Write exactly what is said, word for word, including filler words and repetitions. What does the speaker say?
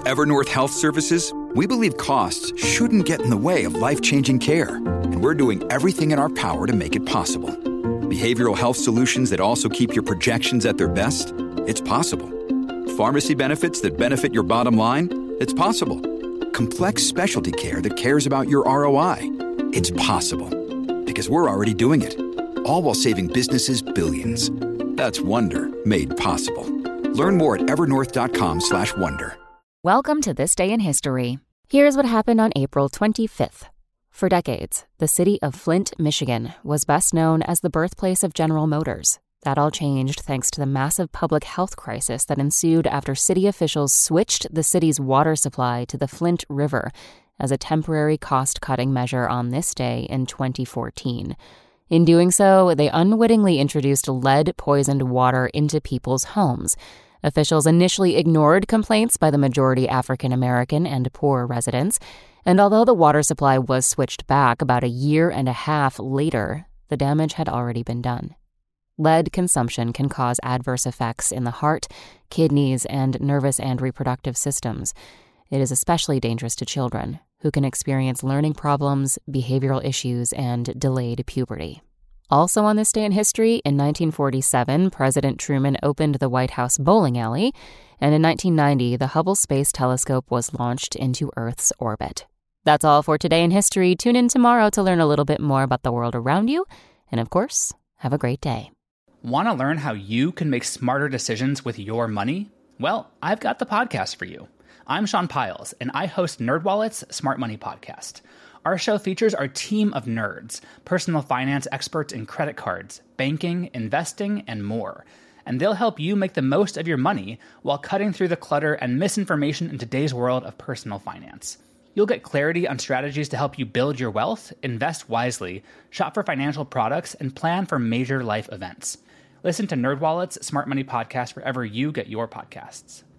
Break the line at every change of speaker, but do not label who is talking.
Evernorth Health Services, we believe costs shouldn't get in the way of life-changing care, and we're doing everything in our power to make it possible. Behavioral health solutions that also keep your projections at their best? It's possible. Pharmacy benefits that benefit your bottom line? It's possible. Complex specialty care that cares about your R O I? It's possible. Because we're already doing it. All while saving businesses billions. That's Wonder made possible. Learn more at evernorth.com slash wonder.
Welcome to This Day in History. Here's what happened on April twenty-fifth. For decades, the city of Flint, Michigan, was best known as the birthplace of General Motors. That all changed thanks to the massive public health crisis that ensued after city officials switched the city's water supply to the Flint River as a temporary cost-cutting measure on this day in twenty fourteen. In doing so, they unwittingly introduced lead-poisoned water into people's homes. Officials initially ignored complaints by the majority African American and poor residents, and although the water supply was switched back about a year and a half later, the damage had already been done. Lead consumption can cause adverse effects in the heart, kidneys, and nervous and reproductive systems. It is especially dangerous to children, who can experience learning problems, behavioral issues, and delayed puberty. Also on this day in history, in nineteen forty-seven, President Truman opened the White House bowling alley, and in nineteen ninety, the Hubble Space Telescope was launched into Earth's orbit. That's all for today in history. Tune in tomorrow to learn a little bit more about the world around you, and of course, have a great day.
Want to learn how you can make smarter decisions with your money? Well, I've got the podcast for you. I'm Sean Piles, and I host NerdWallet's Smart Money Podcast. Our show features our team of nerds, personal finance experts in credit cards, banking, investing, and more. And they'll help you make the most of your money while cutting through the clutter and misinformation in today's world of personal finance. You'll get clarity on strategies to help you build your wealth, invest wisely, shop for financial products, and plan for major life events. Listen to NerdWallet's Smart Money Podcast wherever you get your podcasts.